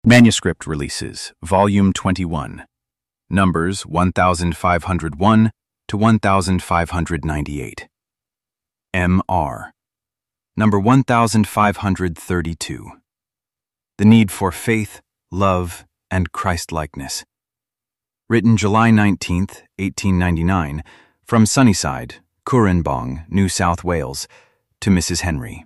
Manuscript Releases, Volume 21, Numbers 1501 to 1598. M.R. Number 1532. The Need for Faith, Love, and Christ-likeness. Written July 19, 1899, from Sunnyside, Cooranbong, New South Wales, to Mrs. Henry.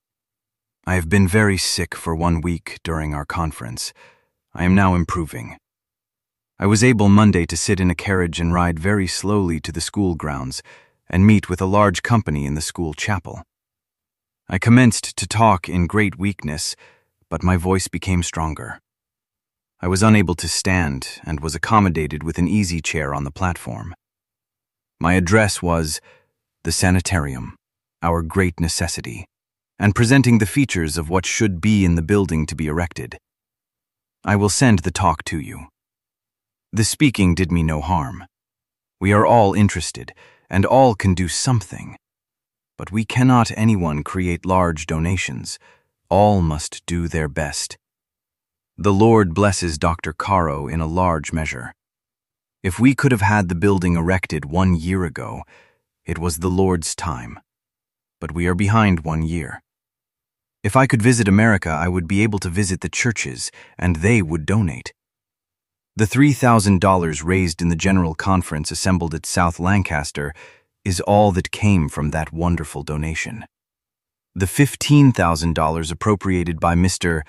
I have been very sick for 1 week during our conference. I am now improving. I was able Monday to sit in a carriage and ride very slowly to the school grounds and meet with a large company in the school chapel. I commenced to talk in great weakness, but my voice became stronger. I was unable to stand and was accommodated with an easy chair on the platform. My address was the sanitarium, our great necessity, and presenting the features of what should be in the building to be erected. I will send the talk to you. The speaking did me no harm. We are all interested, and all can do something. But we cannot anyone create large donations. All must do their best. The Lord blesses Dr. Caro in a large measure. If we could have had the building erected 1 year ago, it was the Lord's time. But we are behind 1 year. If I could visit America, I would be able to visit the churches, and they would donate. The $3,000 raised in the General Conference assembled at South Lancaster is all that came from that wonderful donation. The $15,000 appropriated by Mr.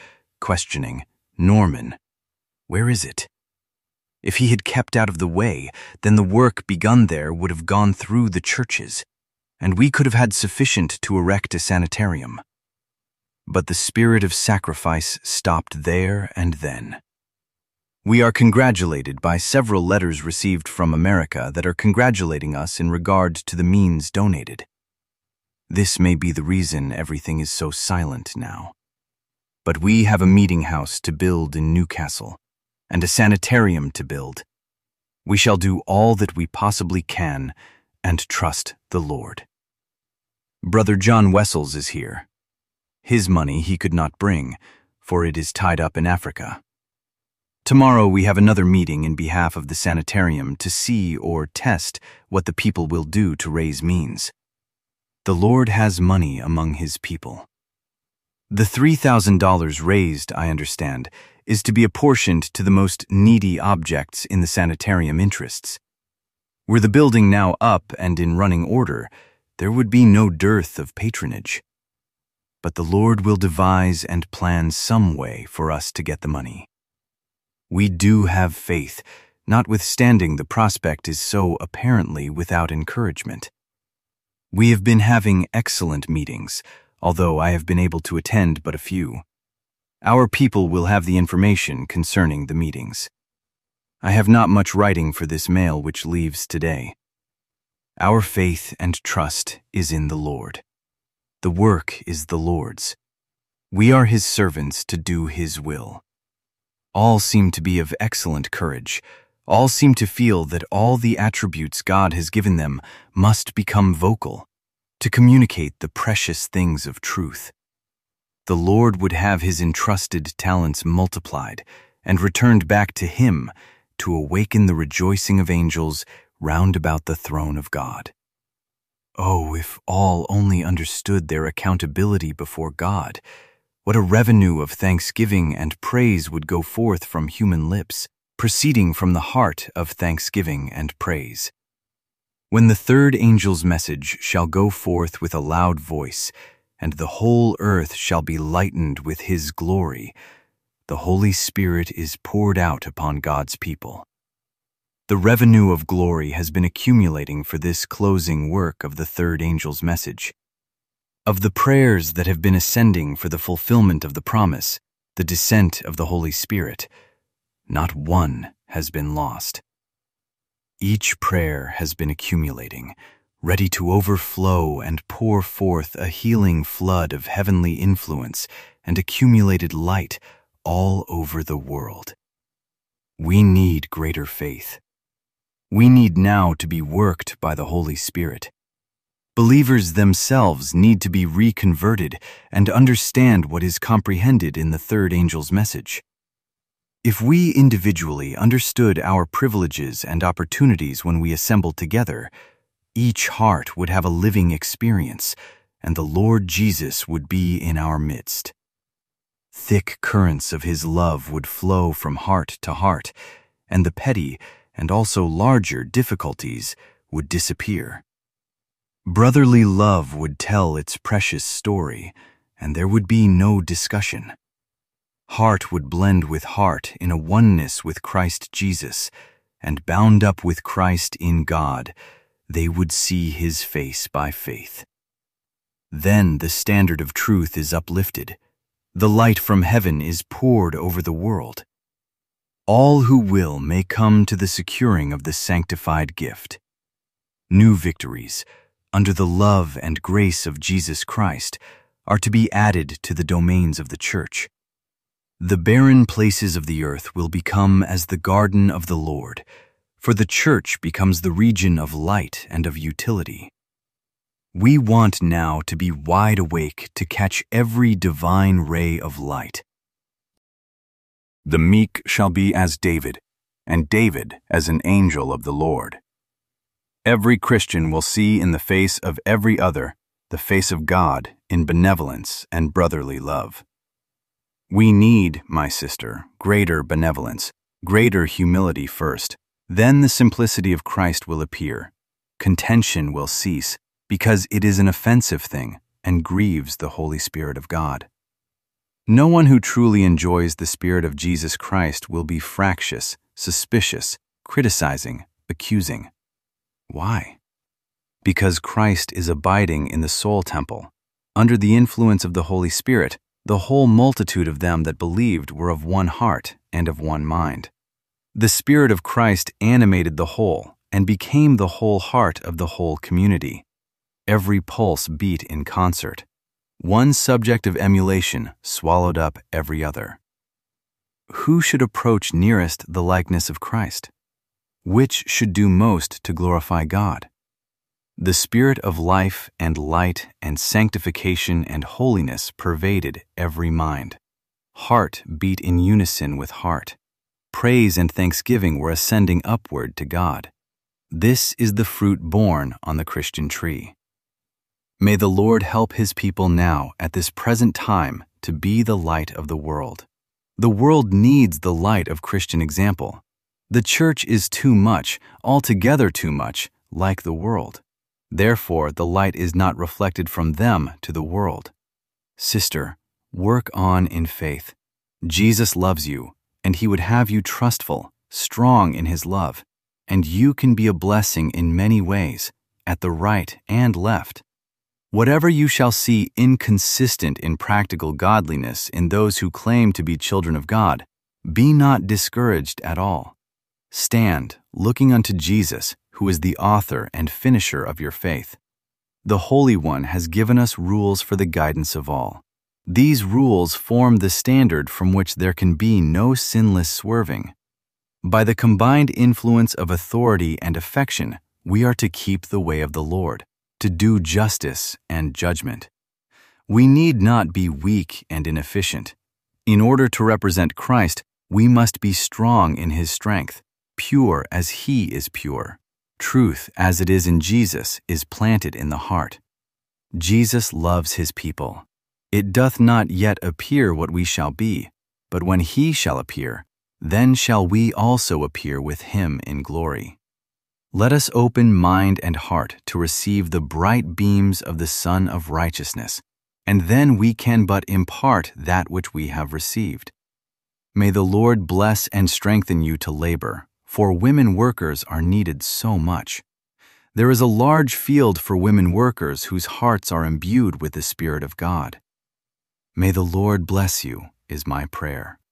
Norman, where is it? If he had kept out of the way, then the work begun there would have gone through the churches, and we could have had sufficient to erect a sanitarium. But the spirit of sacrifice stopped there and then. We are congratulated by several letters received from America that are congratulating us in regard to the means donated. This may be the reason everything is so silent now. But we have a meeting house to build in Newcastle, and a sanitarium to build. We shall do all that we possibly can and trust the Lord. Brother John Wessels is here. His money he could not bring, for it is tied up in Africa. Tomorrow we have another meeting in behalf of the sanitarium to see or test what the people will do to raise means. The Lord has money among his people. The $3,000 raised, I understand, is to be apportioned to the most needy objects in the sanitarium interests. Were the building now up and in running order, there would be no dearth of patronage. But the Lord will devise and plan some way for us to get the money. We do have faith, notwithstanding the prospect is so apparently without encouragement. We have been having excellent meetings, although I have been able to attend but a few. Our people will have the information concerning the meetings. I have not much writing for this mail which leaves today. Our faith and trust is in the Lord. The work is the Lord's. We are his servants to do his will. All seem to be of excellent courage. All seem to feel that all the attributes God has given them must become vocal, to communicate the precious things of truth. The Lord would have his entrusted talents multiplied and returned back to him to awaken the rejoicing of angels round about the throne of God. Oh, if all only understood their accountability before God, what a revenue of thanksgiving and praise would go forth from human lips, proceeding from the heart of thanksgiving and praise. When the third angel's message shall go forth with a loud voice, and the whole earth shall be lightened with his glory, the Holy Spirit is poured out upon God's people. The revenue of glory has been accumulating for this closing work of the third angel's message. Of the prayers that have been ascending for the fulfillment of the promise, the descent of the Holy Spirit, not one has been lost. Each prayer has been accumulating, ready to overflow and pour forth a healing flood of heavenly influence and accumulated light all over the world. We need greater faith. We need now to be worked by the Holy Spirit. Believers themselves need to be reconverted and understand what is comprehended in the third angel's message. If we individually understood our privileges and opportunities when we assembled together, each heart would have a living experience, and the Lord Jesus would be in our midst. Thick currents of His love would flow from heart to heart, and the petty and also larger difficulties would disappear. Brotherly love would tell its precious story, and there would be no discussion. Heart would blend with heart in a oneness with Christ Jesus, and bound up with Christ in God, they would see His face by faith. Then the standard of truth is uplifted. The light from heaven is poured over the world. All who will may come to the securing of the sanctified gift. New victories, under the love and grace of Jesus Christ, are to be added to the domains of the Church. The barren places of the earth will become as the garden of the Lord, for the Church becomes the region of light and of utility. We want now to be wide awake to catch every divine ray of light. The meek shall be as David, and David as an angel of the Lord. Every Christian will see in the face of every other the face of God in benevolence and brotherly love. We need, my sister, greater benevolence, greater humility first. Then the simplicity of Christ will appear. Contention will cease, because it is an offensive thing and grieves the Holy Spirit of God. No one who truly enjoys the Spirit of Jesus Christ will be fractious, suspicious, criticizing, accusing. Why? Because Christ is abiding in the soul temple. Under the influence of the Holy Spirit, the whole multitude of them that believed were of one heart and of one mind. The Spirit of Christ animated the whole and became the whole heart of the whole community. Every pulse beat in concert. One subject of emulation swallowed up every other. Who should approach nearest the likeness of Christ? Which should do most to glorify God? The Spirit of life and light and sanctification and holiness pervaded every mind. Heart beat in unison with heart. Praise and thanksgiving were ascending upward to God. This is the fruit borne on the Christian tree. May the Lord help His people now at this present time to be the light of the world. The world needs the light of Christian example. The Church is too much, altogether too much, like the world. Therefore, the light is not reflected from them to the world. Sister, work on in faith. Jesus loves you, and He would have you trustful, strong in His love, and you can be a blessing in many ways, at the right and left. Whatever you shall see inconsistent in practical godliness in those who claim to be children of God, be not discouraged at all. Stand, looking unto Jesus, who is the author and finisher of your faith. The Holy One has given us rules for the guidance of all. These rules form the standard from which there can be no sinless swerving. By the combined influence of authority and affection, we are to keep the way of the Lord, to do justice and judgment. We need not be weak and inefficient. In order to represent Christ, we must be strong in His strength, pure as He is pure. Truth, as it is in Jesus, is planted in the heart. Jesus loves His people. It doth not yet appear what we shall be, but when He shall appear, then shall we also appear with Him in glory. Let us open mind and heart to receive the bright beams of the Sun of Righteousness, and then we can but impart that which we have received. May the Lord bless and strengthen you to labor, for women workers are needed so much. There is a large field for women workers whose hearts are imbued with the Spirit of God. May the Lord bless you, is my prayer.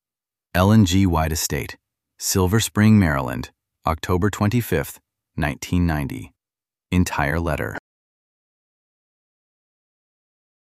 Ellen G. White Estate, Silver Spring, Maryland, October 25, 1990. Entire letter.